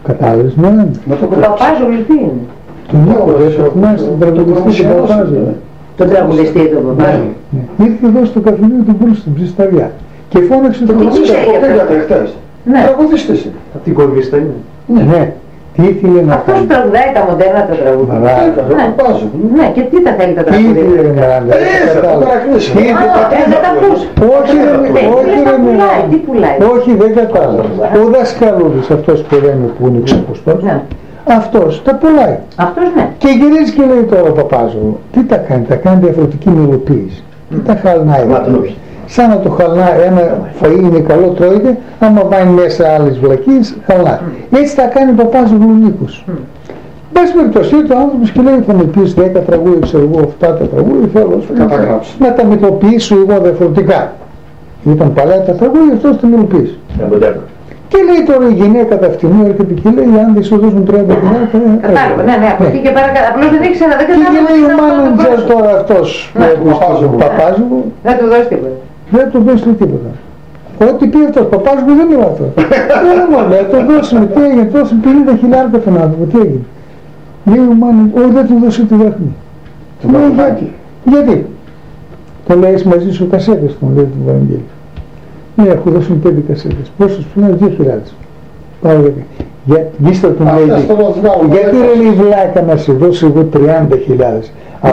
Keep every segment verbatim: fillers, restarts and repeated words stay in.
Κατάλαβες, ναι. Το Παπάζογλου τι είναι? Τον Νίκο, δεν το θυμάσαι, τον τραγουδιστή του Παπάζογλου. Τον τραγουδιστή του Παπάζογλου. Ήρθε εδώ στο καφενείο του Πούλου στην Ψισταριά και φώναξε τον Παπάζογλου. Τραγουδιστής είναι. Από την Κορβίστα είναι. Ναι. Τι ήθελε να αυτός κάνει. τραγουδάει τα μοντέρνα τα τραγούδια. Ναι, και τι τα θέλει τα Τι τραγούδια. ήθελε να κάνει. Δεν τα ακούς. Όχι, ρε πουλάει, τι πουλάει. όχι, δεν κατάλαβα. Ο δασκαλούδης αυτός που λέμε που είναι ξεπουστός, αυτός τα πουλάει. Αυτός ναι. Και γυρίζει και λέει τώρα ο Παπάζογλου, τι τα κάνει, τα κάνει διαφορετική μελοποίηση. Τι τα χαλνάει. Σαν να το χαλνάει, ένα φαΐ είναι καλό, τρώγεται, άμα βάλει μέσα άλλες βλακίες, χαλνάει. Έτσι τα κάνει ο Παπάζογλου Νίκος. Μπας περιπτώσει, ο άνθρωπος και λέει θα με πεις δέκα τραγούδια, ξέρω εγώ, αυτά τα τραγούδια, θέλω να τα μετωποιήσω εγώ διαφορετικά. Ήταν παλιά τα τραγούδια, αυτός τα μελοποιήσει. Και λέει τώρα η γυναίκα τα αυτινού έρχεται και λέει αν δεν σου δώσουν τριάντα χιλιάδες. Κατάλαβα, ναι, ναι, από εκεί και πέρα, απλώς δεν ήξερα, δεν κατάλαβα. Και λέει ο μάνατζερ τώρα αυτός που Παπάζογλου. Δεν του δώσει τίποτα. Δεν του δώσει τίποτα. Ό,τι πει αυτός, Παπάζογλου δεν είναι αυτό. Δεν μου λέει, το δώσουμε, τι έγινε, τόσο πενήντα χιλιάδες τον άνθρωπο, τι έγινε. Λέει ο μάνατζερ, όχι δεν του δώσει τη δάχνη. Λέει γιατί. Γιατί. Το λέει μαζί σου κασέτες μου, λέει του Βαγγέλη. Ναι, έχω δώσει πέντε κασέτες. Πόσους που είναι, δύο χιλιάδες. Πάω δέκα. Για, γύστερα του λέει, γιατί ρε λέει βλάκα να σε δώσω εγώ τριάντα χιλιάδες.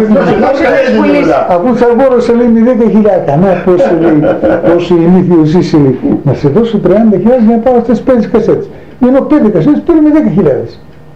Αφού θα αγόρασε λέει με δέκα χιλιάδες. Κανά πόσο λέει, πόσο ηλίθιος είσαι λέει. Να σε δώσω τριάντα χιλιάδες για να πάω αυτές πέντε κασέτες. Ενώ πέντε κασέτες παίρνει δέκα χιλιάδες.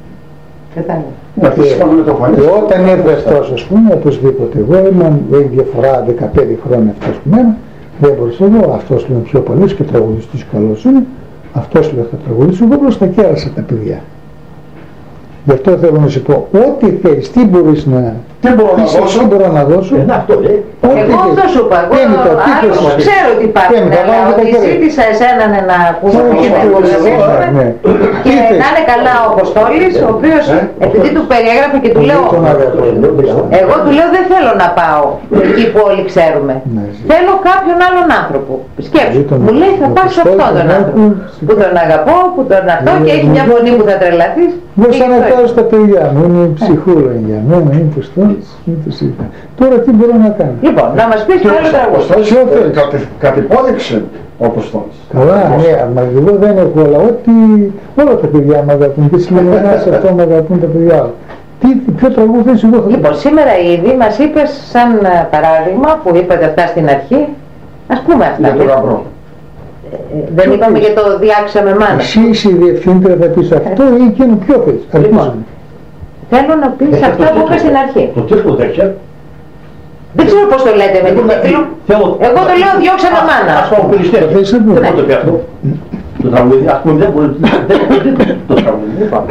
Και όταν ήρθε αυτός ας πούμε, οπωσδήποτε εγώ ήμουν, έχει διαφορά δεκαπέντε χρόνια αυτός που μένα. Δεν μπορούσα εγώ, αυτός λέει πιο παλιός και τραγουδιστής καλός είναι, αυτός λέει θα τραγουδήσω, εγώ μπροστά κέρασα τα παιδιά. Γι' αυτό θέλω να σου πω, ό,τι θέλεις, τι μπορείς να... Τι μπορώ να δώσω, τι μπορώ να δώσω. Ε, αυτό λέει. Εγώ αυτό σου είπα, εγώ άλλος ξέρω τι υπάρχουν, αλλά ότι ζήτησα εσένα να ακούσουμε και να ακούσουμε και να είναι καλά ο Αποστόλης, ο οποίος επειδή του περιέγραφε και του λέω, εγώ του λέω δεν θέλω να πάω εκεί που όλοι ξέρουμε, θέλω κάποιον άλλον άνθρωπο. Σκέψου, μου λέει θα πας σε αυτόν τον άνθρωπο, που τον αγαπώ, που τον αυτό και έχει μια φωνή που θα τρελαθείς. Δώσα να πάω στα παιδιά μου, είναι ψυχούλα για μένα, είναι πως τώρα τι μπορώ να κάνω. Λοιπόν, να μας πεις το άλλο τραγούδι. Κατυπόδειξε ο Αποστόλης. Καλά, ναι, μα εγώ δεν έχω όλα, ό,τι όλα τα παιδιά μου αγαπούν και σημερινά σε αυτό με αγαπούν τα παιδιά. Τι, ποιο τραγούδι θες εγώ θα... Λοιπόν, σήμερα ήδη μας είπες σαν παράδειγμα που είπατε αυτά στην αρχή, ας πούμε αυτά. Για τον γαμπρό. Δεν είπαμε για το διάξαμε μάνα. Εσύ είσαι η διευθύντρια θα πεις αυτό ή εκείνο ποιο θες. Λοιπόν, θέλω να πεις αυτά που είπες στην αρχή. Το τίτλο τέτοια. Δεν ξέρω πώς το λέτε με την τίτλο. Εγώ το λέω διώξαμε μάνα. Ας πούμε Περιστέρι. Δεν μπορεί το πει αυτό. Το τραγούδι, ας πούμε δεν μπορεί το τραγούδι. Δεν πάμε.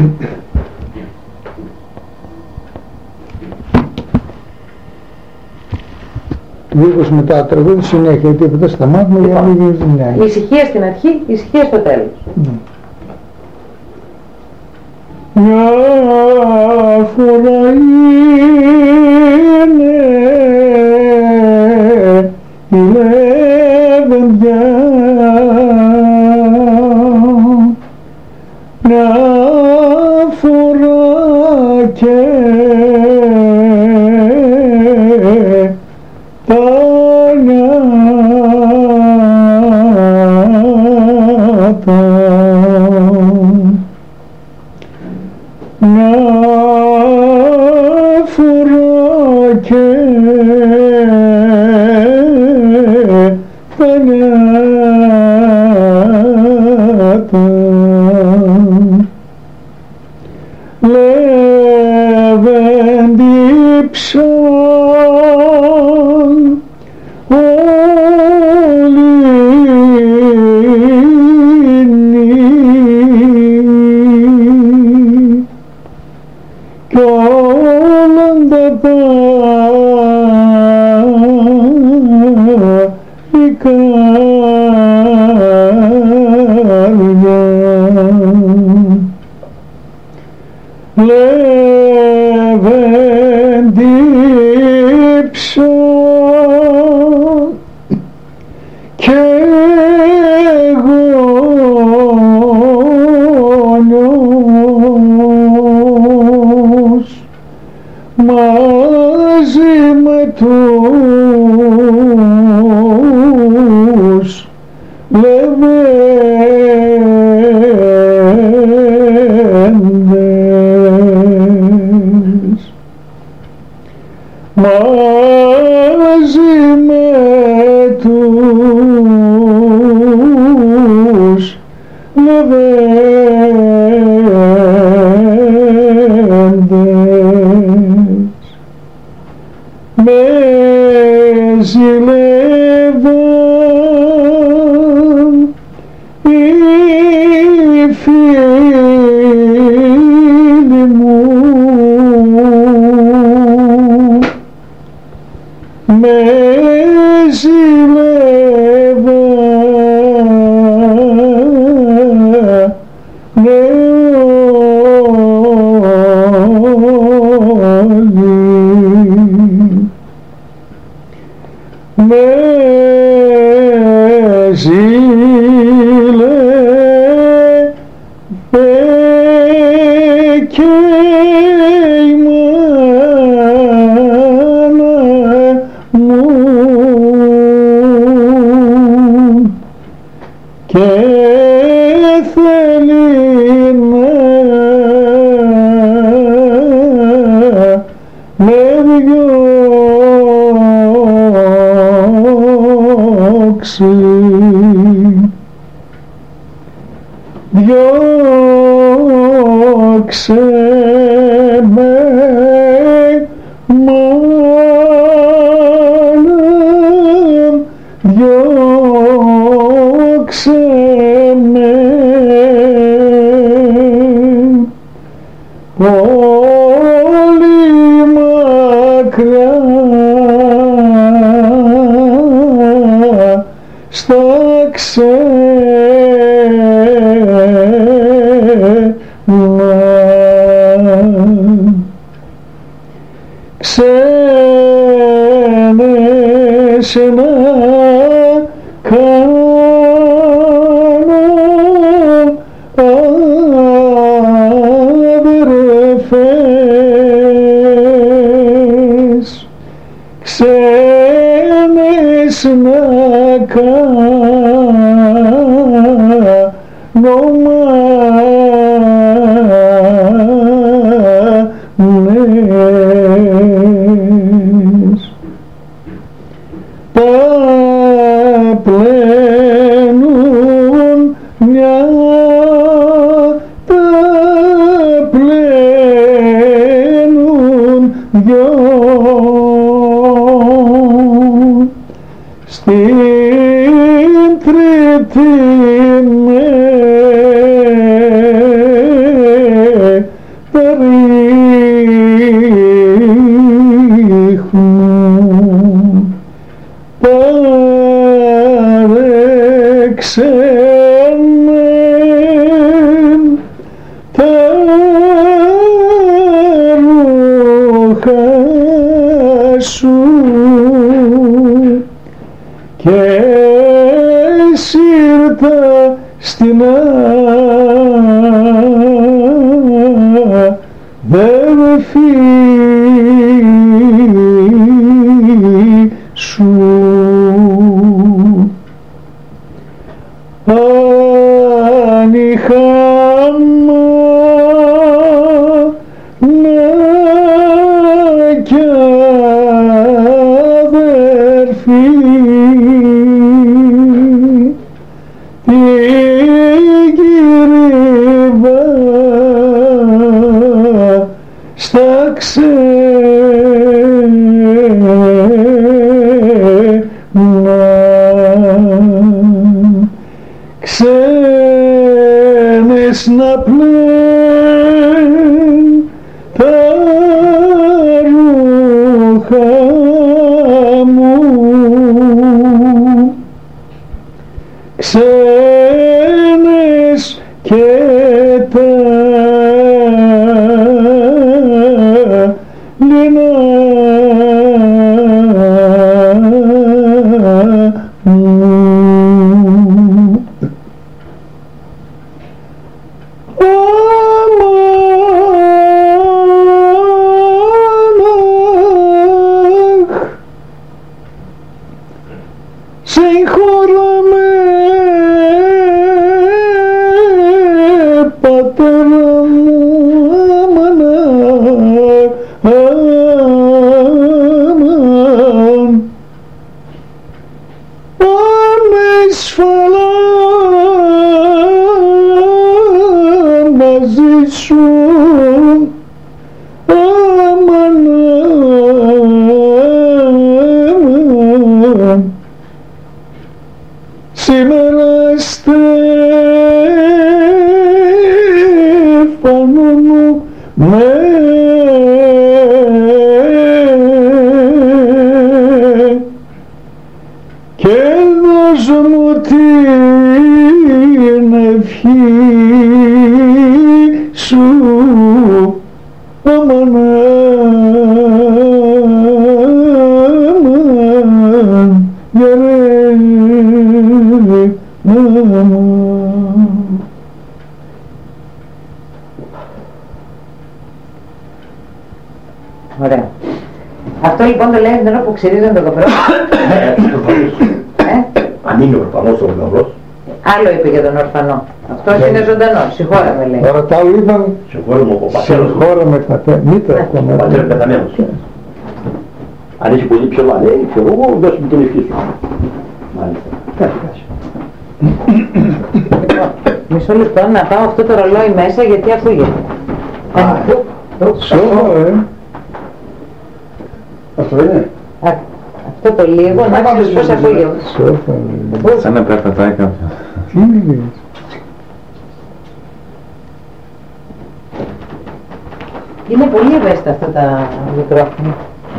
Λίγος μετά τραγούδι συνέχεια, γιατί δεν σταμάτουμε για να μην γίνει ζημιά. Ησυχία στην αρχή, ησυχία στο τέλος. Μια φορά είναι η λεβενδιά, μια φορά και τα νιάτα. Μια φορά και τα νιάτα λεβέντι ψαν κι όλων τα η καρδιά λεβέντι ψαν κι εγώ νιώθω με ζηλεύαν οι φίλοι μου, με ζηλεύαν με ζήλευε και η μάνα μου και θέλει να με διώξει, διώξε με μάνα, διώξε με πολύ μακριά στα ξένα, ξένες να κάνω αδερφές, ξένες να κάνω μάνες, τα πλένουν μια, τα πλένουν δυο, στην τρίτη με τα ρίχνουν, παρέξενεν τα ρούχα σου και σύρτα στην αδελφή σου. Αν είχα μάνα κι αδερφή, την κυρίβα στα ξένα, ξένες να πλέν τα ρούχα μου, ξένες και τα λινά μου. Συγχωρώ με, πατέρα σου αμάν σήμερα Στέφανο μου με και δώσ' μου την ευχή σου αμάν αμάν γερέ αμάν. Ωραία. Αυτό λοιπόν το λέει την ώρα που ξυρίζουν τον κοπρό. Αν είναι ορφανός ο γαμπρός. Άλλο είπε για τον ορφανό. Αυτός είναι ζωντανός. Συγχώραμε λέει. Τώρα τα άλλα είπαν συγχώραμε ο πατέρας. Συγχώραμε πατέρα. Μήτρα ακόμα. Ο πατέρας πεθαμένος. Αν είσαι πολύ ψηλά λέει, ξέρω εγώ, δώσ' μου την ευχή σου. Μάλιστα. Κάτι κάτσε. Μισό λεπτό να πάω αυτό το ρολόι μέσα γιατί ακούγεται. Σώμα, ε. Αυτό είναι. Αυτό το λίγο, να ξέρεις πώς ακούγεται. Σώμα, σαν να περπατάει κάποιος. τι είναι. Είναι πολύ ευαίσθητα αυτά τα μικρόφωνα.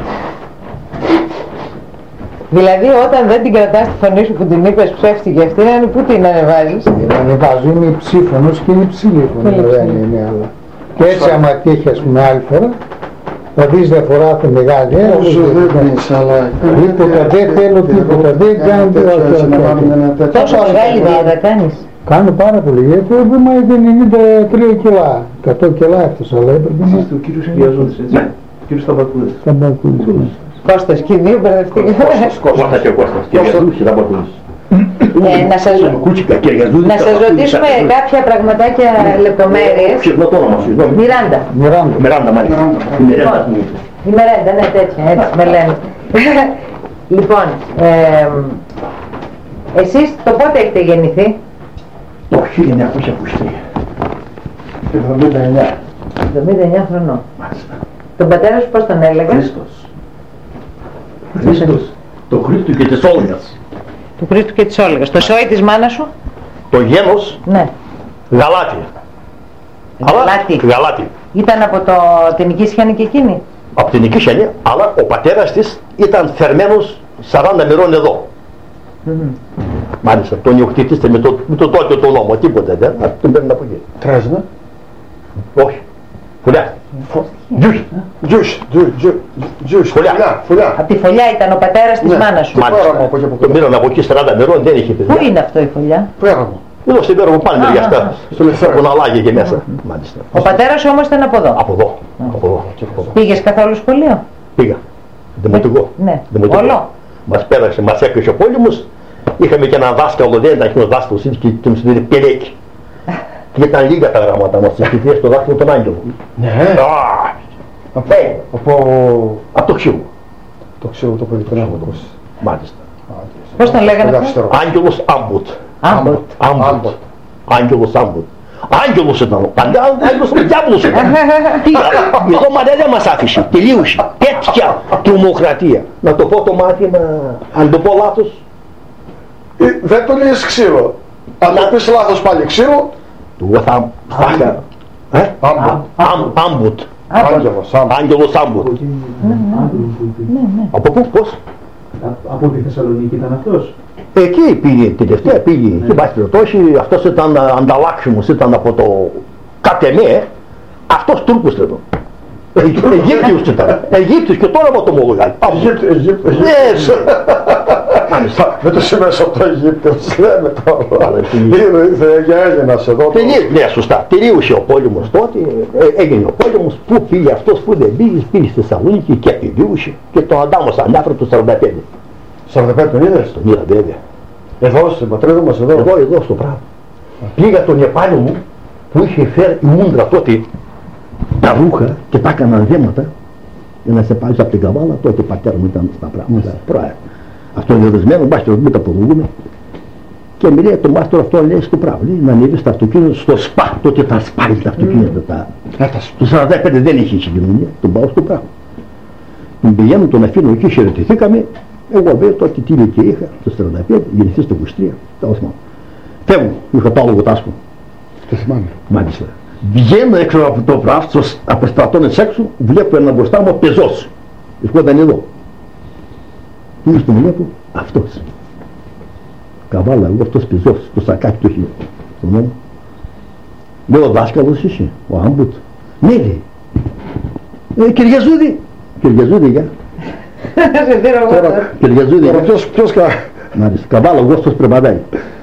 Δηλαδή όταν δεν την κρατάς τη φωνή σου που την είπες ψεύτικη αυτή, είναι πού την ανεβάζεις. Την ανεβάζω, είναι υψήφωνος και είναι υψηλή φωνή, δεν είναι άλλα. Και έτσι άμα τύχει ας πούμε άλλη φορά, θα δεις διαφορά το μεγάλη, ε, όσο δεν πεις, αλλά... Τίποτα, δεν θέλω τίποτα, δεν κάνω τίποτα. Τόσο μεγάλη δίαιτα κάνεις. Κάνω πάρα πολύ, γιατί είμαι ενενήντα τρία κιλά, εκατό κιλά έφτασα, αλλά έπρεπε να... Είστε ο κύριος Κυριαζόντης, έτσι. Ο κύριος Σταμπακούδης. Σταμπακούδης. Κώστας και οι δύο μπερδευτήκαν. Κώστας και Κώστας. Κυριαζόντης και Σταμπακούδης. Να σας να σας ρωτήσουμε κάποια πραγματάκια λεπτομέρειες. Ποιος με το όνομα σου, συγγνώμη. Μιράντα. Μιράντα. Μιράντα, μάλιστα. Η Μιράντα, ναι, τέτοια, έτσι με λένε. Λοιπόν, εσείς το πότε έχετε γεννηθεί? Το χίλια εννιακόσια είκοσι τρία. εβδομήντα εννιά. εβδομήντα εννιά χρονών. Μάλιστα. Τον πατέρα σου πώς τον έλεγες? Χρήστος. Χρήστος. Το Χρήστο και της Όλγας. Του Χρήστου και της Όλγας. Το σόι της μάνας σου? Το γένος Ναι. Γαλάτι. Γαλάτι. Γαλάτι. Ήταν από το, την Νικήσιανη και εκείνη? Από την Νικήσιανη, αλλά ο πατέρας της ήταν φερμένος σαράντα μοιρών εδώ. Mm-hmm. Μάλιστα, τον ιδιοκτήτης με το, με το τότε το νόμο, τίποτα δεν, τον παίρνει από εκεί. Τρέσνα. Όχι. Φουλιά. Τζους. Τζους. Τζους. Φουλιά. Φουλιά. Από τη Φωλιά ήταν ο πατέρας της μάνας σου. Μάλιστα. Τον πήραν από εκεί σαράντα μοιρών, δεν είχε παιδιά. Πού είναι αυτό η Φωλιά? Πέραμο. Εδώ στην Πέραμο πάνε μεριά αυτά. Στο Λευθέρω. Που να λάγει και μέσα. Μάλιστα. Ο πατέρας σου όμως ήταν από εδώ. Από εδώ. Από εδώ. Πήγες καθόλου σχολείο? Πήγα. Δημοτικό. Ναι. Δημοτικό. Όλο. Μας πέρασε, μας έκρυψε ο πόλεμος. Είχαμε και έναν δάσκαλο, δεν ήταν εκείνος δάσκαλος, και τον συνδέει Πελέκη. Και ήταν λίγα τα γράμματα μας, στις φοιτίες στο δάσκαλο τον Άγγελο. Ναι. Από... Από το Ξύλο. Το ξέρω το παιδί, τον έχω ακούσει. Μάλιστα. Πώς τον λέγανε αυτό? Άγγελος Άμποτ. Άμποτ. Άμποτ. Άγγελος Άμποτ. Άγγελος ήταν, πάντα Άγγελος ήταν, διάβολος ήταν. Εδώ μάτια δεν μας άφησε, τελείωσε. Τέτοια τρομοκρατία. Να το πω το μάθημα, αν το πω λάθος. Δεν το λες ξύλο. Αν το πεις λάθος πάλι ξύλο. Εγώ θα στάχα. Άμποτ. Άγγελος. Άγγελος Άμποτ. Από πού, πώς? Από τη Θεσσαλονίκη ήταν αυτός. Εκεί πήγε, τελευταία πήγε, εκεί πάει περιπτώσει, αυτός ήταν ανταλλάξιμος, ήταν από το ΚΑΤΕΜΕ, αυτός Τούρκος ήταν. Αιγύπτιος ήταν, Αιγύπτιος και τώρα από το Μογολιάδι. Αιγύπτιος, Αιγύπτιος. Δεν το σημαίνει από το Αιγύπτιος, λέμε τώρα. Ήρθε για Έλληνας εδώ. Ναι, σωστά, τελείωσε ο πόλεμος τότε, έγινε ο πόλεμος, πού πήγε αυτός, πού δεν πήγε, πήγε στη Θεσσαλονίκη και επιβίωσε και τον Αντάμος ανάφερε το σαράντα πέντε. σαράντα πέντε τον είδες? Τον είδα βέβαια. Εδώ στην πατρίδα μας εδώ. Εδώ, εδώ στο πράγμα. Πήγα τον Νεπάλιο μου που είχε φέρει η μούντρα τότε τα ρούχα και τα έκαναν δέματα για να σε πάρεις από την καβάλα, τότε ο πατέρα μου ήταν στα πράγματα. Αυτό είναι δεσμένο, μπας και μην τα αποδούμε. Και μου λέει το μάστορο αυτό, λέει στο πράγμα, λέει να ανέβει στο αυτοκίνητο, στο σπα, τότε ήταν σπάρει τα αυτοκίνητα. Τα... Το σαράντα πέντε δεν είχε συγκοινωνία, τον πάω στο πράγμα. Τον πηγαίνω, τον αφήνω εκεί, χαιρετηθήκαμε. Εγώ βέβαια τότε τι ηλικία είχα, το σαράντα πέντε, γεννηθεί στο είκοσι τρία, τα όσμανα. Φεύγω, είχα το άλογο τάσκο. Το θυμάμαι. Μάλιστα. Βγαίνω έξω από το πράγμα, από στρατώνες έξω, βλέπω ένα μπροστά μου πεζός. Ερχόταν εδώ. Τι είναι στο βλέπω, αυτός. Καβάλα, εγώ αυτός πεζός, το σακάκι του είχε. Στον νόμο. Λέω, δάσκαλος είσαι, ο Άμπουτ. Ναι, λέει. Ε, Κυριαζούδη. Κυριαζούδη, γεια. Σε δίνω εγώ τώρα. Κυριαζούδη, Τώρα ποιος, ποιος κα... Μάλιστα. Καβάλα, εγώ αυτός πρεπαδάει.